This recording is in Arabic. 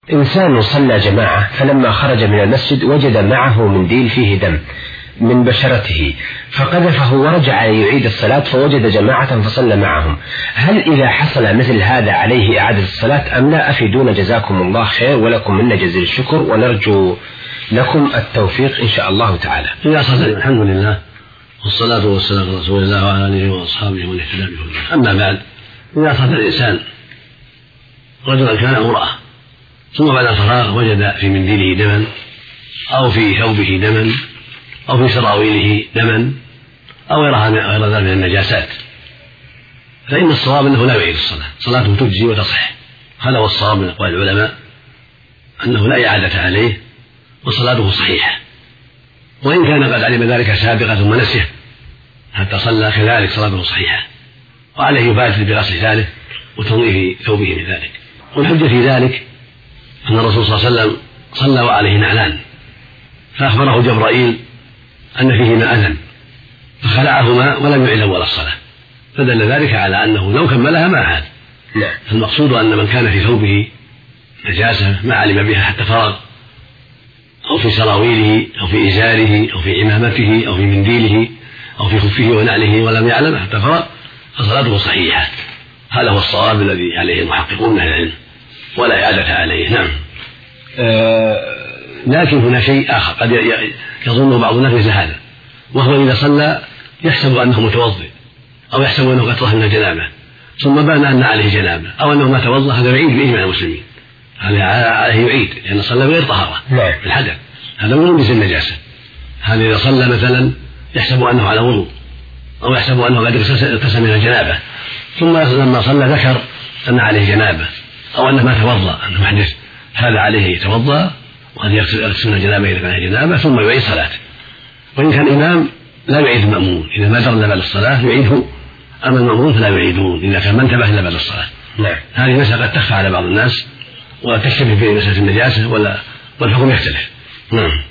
إنسان صلى جماعة فلما خرج من المسجد وجد معه منديل فيه دم من بشرته فقذفه ورجع يعيد الصلاة فوجد جماعة فصلى معهم، هل إذا حصل مثل هذا عليه إعادة الصلاة أم لا؟ أفيدونا جزاكم الله خير ولكم منا جزيل الشكر ونرجو لكم التوفيق إن شاء الله تعالى. إذا صلى الحمد لله والصلاة والسلام على رسول الله وعلى آله وأصحابه ومن اهتدى بهداه. أما بعد، إذا صلى الإنسان رجلا كان أو امرأة ثم بعد الفراغ وجد في منديله دما أو في ثوبه دما أو في سراويله دما أو غير ذلك من النجاسات، فإن الصواب أنه لا يعيد الصلاة، صلاته تجزي وتصح. هذا هو الصواب من أقوال العلماء، أنه لا إعادة عليه وصلاته صحيحة، وإن كان قد علم ذلك سابقا ثم نسيه حتى صلى كذلك صلاته صحيحة، وعليه يبادر بغسل ثالث وتنظيف ثوبه من ذلك. والحجة في ذلك أن الرسول صلى الله عليه وسلم صلى وعليه نعلان فأخبره جبرائيل أن فيهما أذى فخلعهما ولم يعد أول الصلاة، فدل ذلك على أنه لو كملها ما عاد. فالمقصود أن من كان في ثوبه نجاسة ما علم بها حتى فرغ أو في سراويله أو في إزاره أو في عمامته أو في منديله أو في خفه ونعله ولم يعلم حتى فرغ فصلاته صحيحة. هذا هو الصواب الذي عليه المحققون من العلم، ولا إعادة عليه. نعم. لكن هنا شيء آخر قد يظن بعض الناس مثل هذا، وهو إذا صلى يحسب أنه متوضئ أو يحسب أنه قد طهر من الجنابة ثم بان أن عليه جنابة أو أنه ما توضأ، هذا يعيد بإجماع المسلمين، هذا عليه يعيد لأن صلى بغير طهارة بالحدث، هذا وضوء مثل النجاسة. هذا إذا صلى مثلا يحسب أنه على وضوء أو يحسب أنه قد اغتسل من الجنابة ثم لما صلى ذكر أن عليه جنابة أو أنه ما توضأ أنه محدث، هذا عليه يتوضأ وقد يغسل الجنابة إذا كان جنابة ثم يعيد صلاته. وإن كان الإمام لا يعيد المأمون، إذا ما درى إلا بعد الصلاة يعيده، أما المأمون فلا يعيدون إذا كان ما انتبه إلا بعد الصلاة. هذه مسألة قد تخفى على بعض الناس وتشتبه في مسألة النجاسة والحكم يختلف. نعم.